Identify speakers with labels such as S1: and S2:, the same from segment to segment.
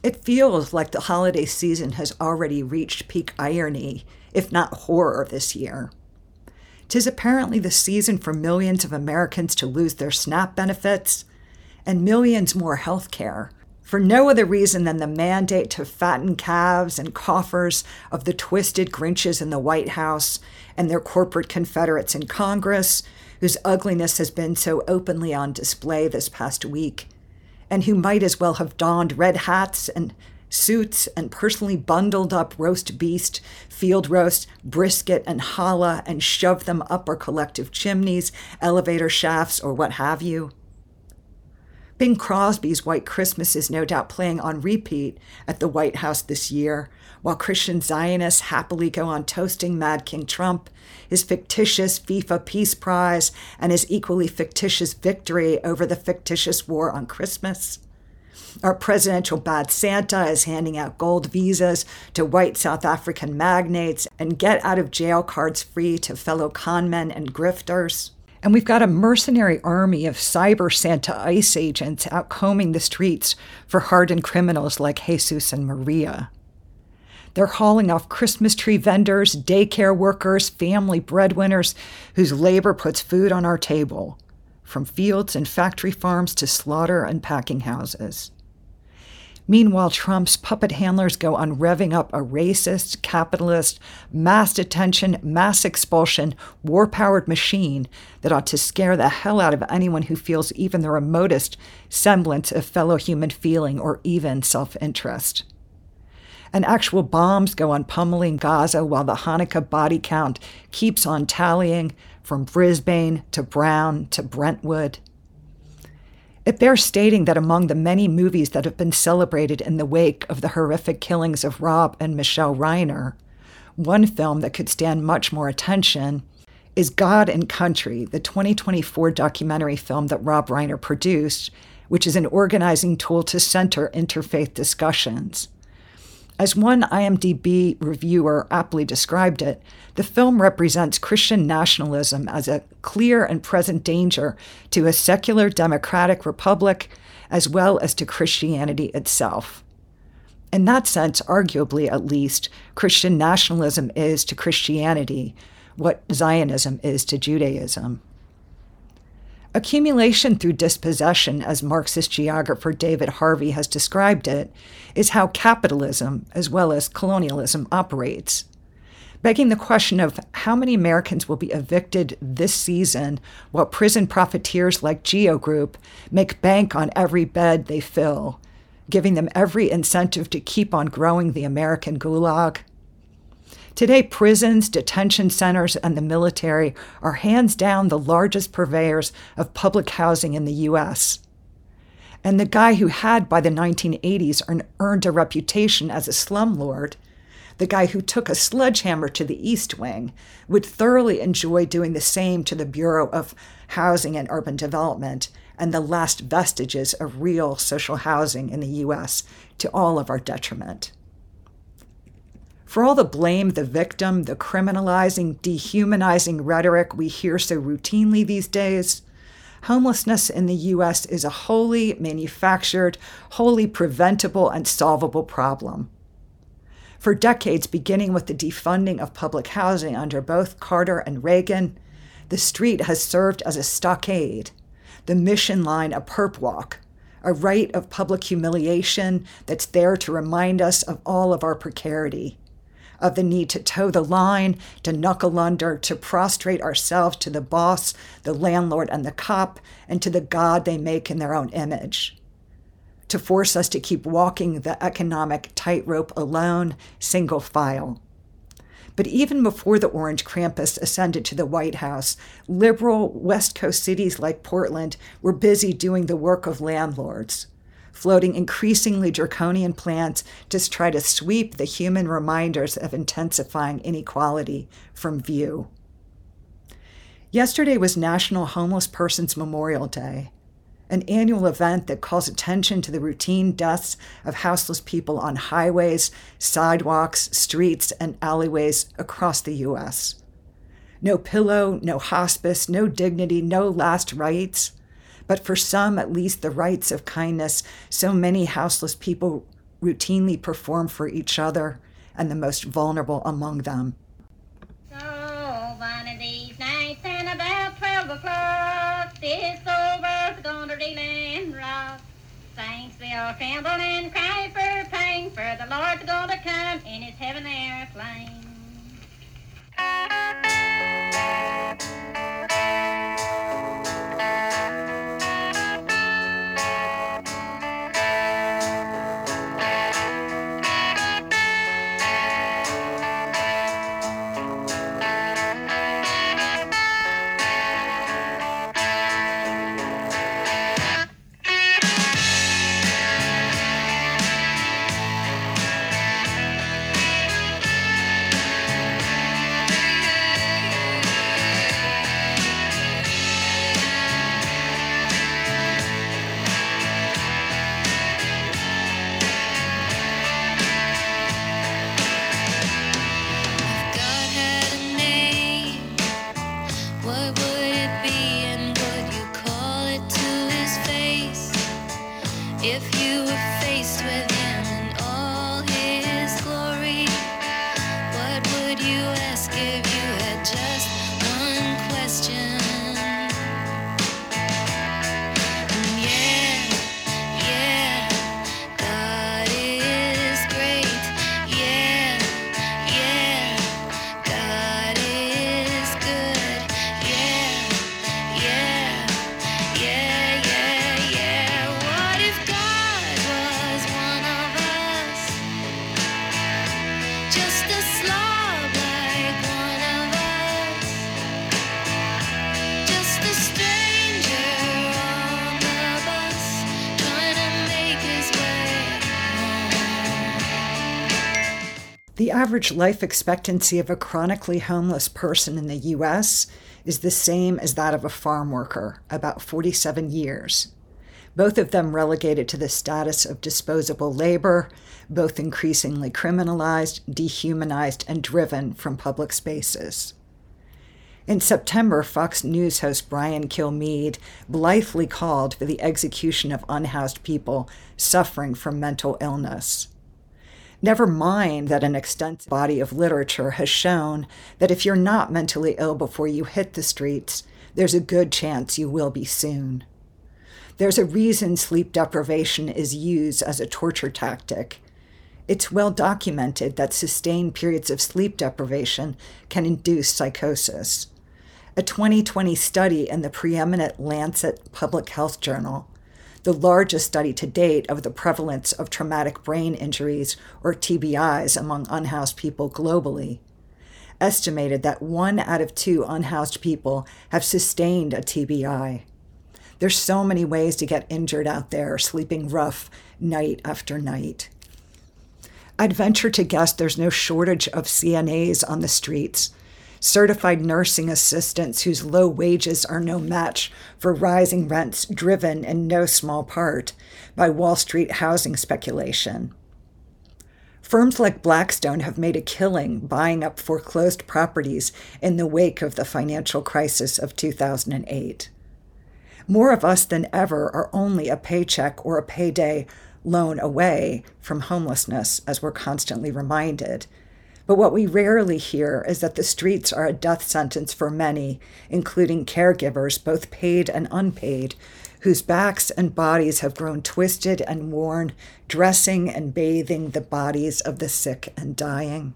S1: It feels like the holiday season has already reached peak irony, if not horror, this year. 'Tis apparently the season for millions of Americans to lose their SNAP benefits and millions more health care, for no other reason than the mandate to fatten calves and coffers of the twisted Grinches in the White House and their corporate confederates in Congress, whose ugliness has been so openly on display this past week, and who might as well have donned red hats and suits and personally bundled up roast beast, field roast, brisket, and challah and shoved them up our collective chimneys, elevator shafts, or what have you. Bing Crosby's White Christmas is no doubt playing on repeat at the White House this year, while Christian Zionists happily go on toasting Mad King Trump, his fictitious FIFA Peace Prize, and his equally fictitious victory over the fictitious war on Christmas. Our presidential bad Santa is handing out gold visas to white South African magnates and get-out-of-jail cards free to fellow conmen and grifters. And we've got a mercenary army of cyber Santa ICE agents out combing the streets for hardened criminals like Jesus and Maria. They're hauling off Christmas tree vendors, daycare workers, family breadwinners whose labor puts food on our table, from fields and factory farms to slaughter and packing houses. Meanwhile, Trump's puppet handlers go on revving up a racist, capitalist, mass detention, mass expulsion, war-powered machine that ought to scare the hell out of anyone who feels even the remotest semblance of fellow human feeling or even self-interest. And actual bombs go on pummeling Gaza while the Hanukkah body count keeps on tallying from Brisbane to Brown to Brentwood. It bears stating that among the many movies that have been celebrated in the wake of the horrific killings of Rob and Michelle Reiner, one film that could stand much more attention is God and Country, the 2024 documentary film that Rob Reiner produced, which is an organizing tool to center interfaith discussions. As one IMDb reviewer aptly described it, the film represents Christian nationalism as a clear and present danger to a secular democratic republic, as well as to Christianity itself. In that sense, arguably at least, Christian nationalism is to Christianity what Zionism is to Judaism. Accumulation through dispossession, as Marxist geographer David Harvey has described it, is how capitalism, as well as colonialism, operates, begging the question of how many Americans will be evicted this season while prison profiteers like Geo Group make bank on every bed they fill, giving them every incentive to keep on growing the American gulag. Today, prisons, detention centers, and the military are hands down the largest purveyors of public housing in the U.S. And the guy who had, by the 1980s, earned a reputation as a slumlord, the guy who took a sledgehammer to the East Wing, would thoroughly enjoy doing the same to the Bureau of Housing and Urban Development and the last vestiges of real social housing in the U.S., to all of our detriment. For all the blame, the victim, the criminalizing, dehumanizing rhetoric we hear so routinely these days, homelessness in the U.S. is a wholly manufactured, wholly preventable and solvable problem. For decades, beginning with the defunding of public housing under both Carter and Reagan, the street has served as a stockade, the mission line a perp walk, a rite of public humiliation that's there to remind us of all of our precarity, of the need to toe the line, to knuckle under, to prostrate ourselves to the boss, the landlord, and the cop, and to the God they make in their own image, to force us to keep walking the economic tightrope alone, single file. But even before the Orange Krampus ascended to the White House, liberal West Coast cities like Portland were busy doing the work of landlords, floating increasingly draconian plans to try to sweep the human reminders of intensifying inequality from view. Yesterday was National Homeless Persons Memorial Day, an annual event that calls attention to the routine deaths of houseless people on highways, sidewalks, streets, and alleyways across the U.S. No pillow, no hospice, no dignity, no last rites. But for some, at least, the rites of kindness so many houseless people routinely perform for each other and the most vulnerable among them.
S2: So one of these nights and about 12 o'clock, this old world's gonna reel and rock. Saints will tremble and cry for pain, for the Lord's gonna come in his heavenly airplane.
S3: If you were faced with him in all his glory, what would you ask if you had just one question? And yeah, God is great. Yeah, God is good. Yeah. What if God was one of us? Just a slob like one of us. Just a stranger on the bus, trying to make his way home.
S1: The average life expectancy of a chronically homeless person in the U.S. is the same as that of a farm worker, about 47 years. Both of them relegated to the status of disposable labor, both increasingly criminalized, dehumanized, and driven from public spaces. In September, Fox News host Brian Kilmeade blithely called for the execution of unhoused people suffering from mental illness. Never mind that an extensive body of literature has shown that if you're not mentally ill before you hit the streets, there's a good chance you will be soon. There's a reason sleep deprivation is used as a torture tactic. It's well documented that sustained periods of sleep deprivation can induce psychosis. A 2020 study in the preeminent Lancet Public Health Journal, the largest study to date of the prevalence of traumatic brain injuries, or TBIs, among unhoused people globally, estimated that 1 out of 2 unhoused people have sustained a TBI. There's so many ways to get injured out there, sleeping rough night after night. I'd venture to guess there's no shortage of CNAs on the streets, certified nursing assistants whose low wages are no match for rising rents driven in no small part by Wall Street housing speculation. Firms like Blackstone have made a killing buying up foreclosed properties in the wake of the financial crisis of 2008. More of us than ever are only a paycheck or a payday loan away from homelessness, as we're constantly reminded. But what we rarely hear is that the streets are a death sentence for many, including caregivers, both paid and unpaid, whose backs and bodies have grown twisted and worn, dressing and bathing the bodies of the sick and dying.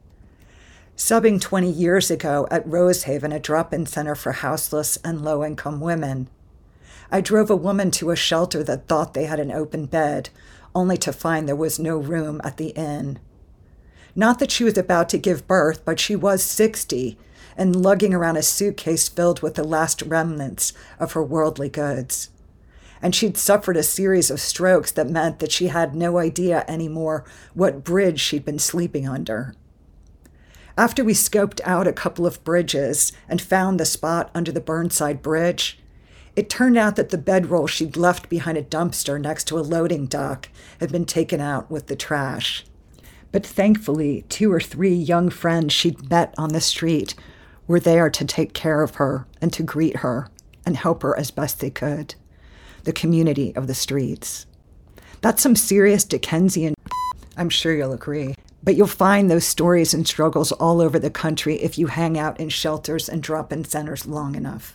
S1: Subbing 20 years ago at Rosehaven, a drop-in center for houseless and low-income women, I drove a woman to a shelter that thought they had an open bed, only to find there was no room at the inn. Not that she was about to give birth, but she was 60 and lugging around a suitcase filled with the last remnants of her worldly goods. And she'd suffered a series of strokes that meant that she had no idea anymore what bridge she'd been sleeping under. After we scoped out a couple of bridges and found the spot under the Burnside Bridge, it turned out that the bedroll she'd left behind a dumpster next to a loading dock had been taken out with the trash. But thankfully, 2 or 3 young friends she'd met on the street were there to take care of her and to greet her and help her as best they could. The community of the streets. That's some serious Dickensian I'm sure you'll agree. But you'll find those stories and struggles all over the country if you hang out in shelters and drop-in centers long enough.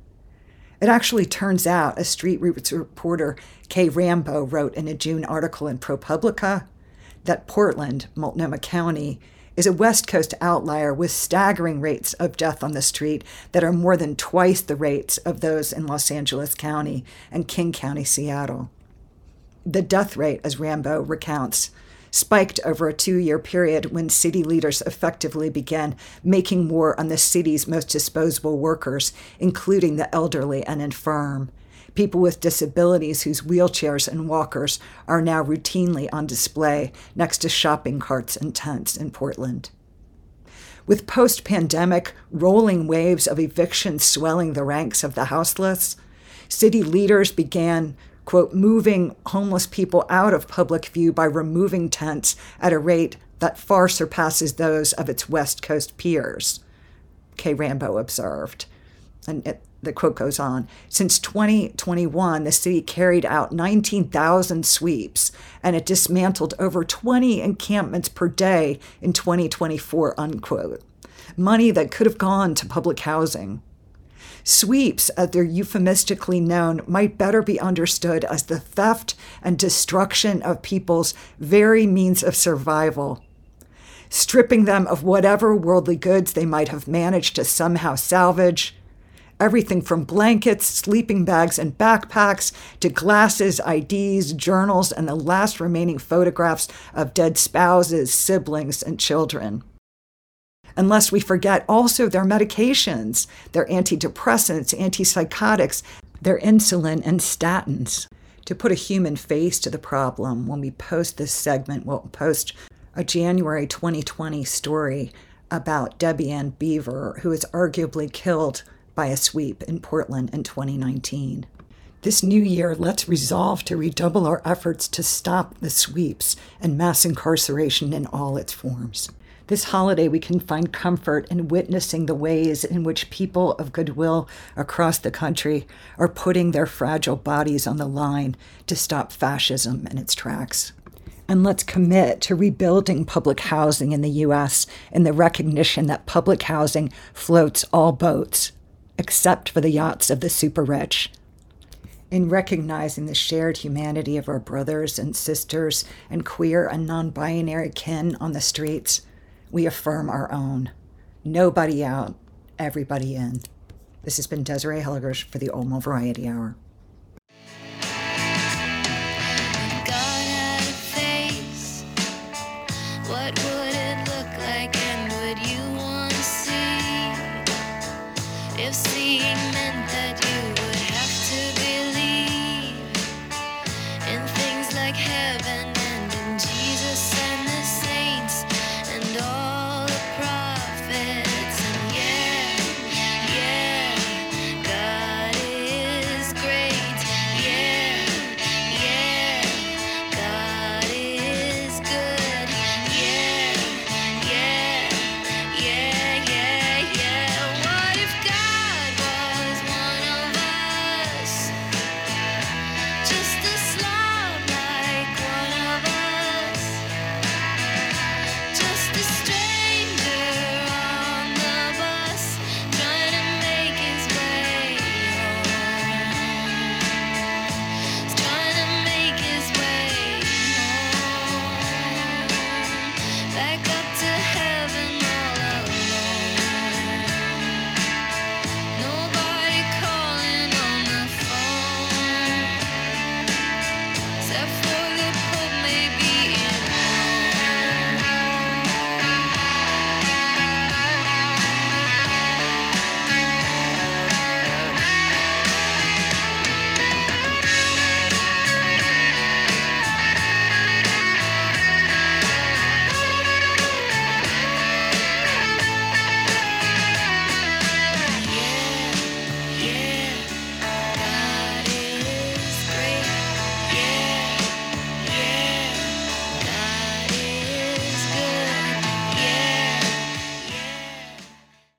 S1: It actually turns out, as Street Roots reporter Kay Rambo wrote in a June article in ProPublica, that Portland, Multnomah County, is a West Coast outlier with staggering rates of death on the street that are more than twice the rates of those in Los Angeles County and King County, Seattle. The death rate, as Rambo recounts, spiked over a 2-year period when city leaders effectively began making war on the city's most disposable workers, including the elderly and infirm. People with disabilities whose wheelchairs and walkers are now routinely on display next to shopping carts and tents in Portland. With post-pandemic rolling waves of evictions swelling the ranks of the houseless, city leaders began, quote, moving homeless people out of public view by removing tents at a rate that far surpasses those of its West Coast peers, Kay Rambo observed. And the quote goes on, since 2021, the city carried out 19,000 sweeps, and it dismantled over 20 encampments per day in 2024, unquote. Money that could have gone to public housing. Sweeps, as they're euphemistically known, might better be understood as the theft and destruction of people's very means of survival, stripping them of whatever worldly goods they might have managed to somehow salvage, everything from blankets, sleeping bags, and backpacks to glasses, IDs, journals, and the last remaining photographs of dead spouses, siblings, and children. Unless we forget also their medications, their antidepressants, antipsychotics, their insulin and statins. To put a human face to the problem, when we post this segment, we'll post a January 2020 story about Debbie Ann Beaver, who was arguably killed by a sweep in Portland in 2019. This new year, let's resolve to redouble our efforts to stop the sweeps and mass incarceration in all its forms. This holiday, we can find comfort in witnessing the ways in which people of goodwill across the country are putting their fragile bodies on the line to stop fascism in its tracks. And let's commit to rebuilding public housing in the U.S. in the recognition that public housing floats all boats, except for the yachts of the super rich. In recognizing the shared humanity of our brothers and sisters and queer and non-binary kin on the streets, we affirm our own. Nobody out, everybody in. This has been Desiree Helliger for the Olmo Variety Hour.
S3: God had a face. What would it look like, and would you want to see if seeing men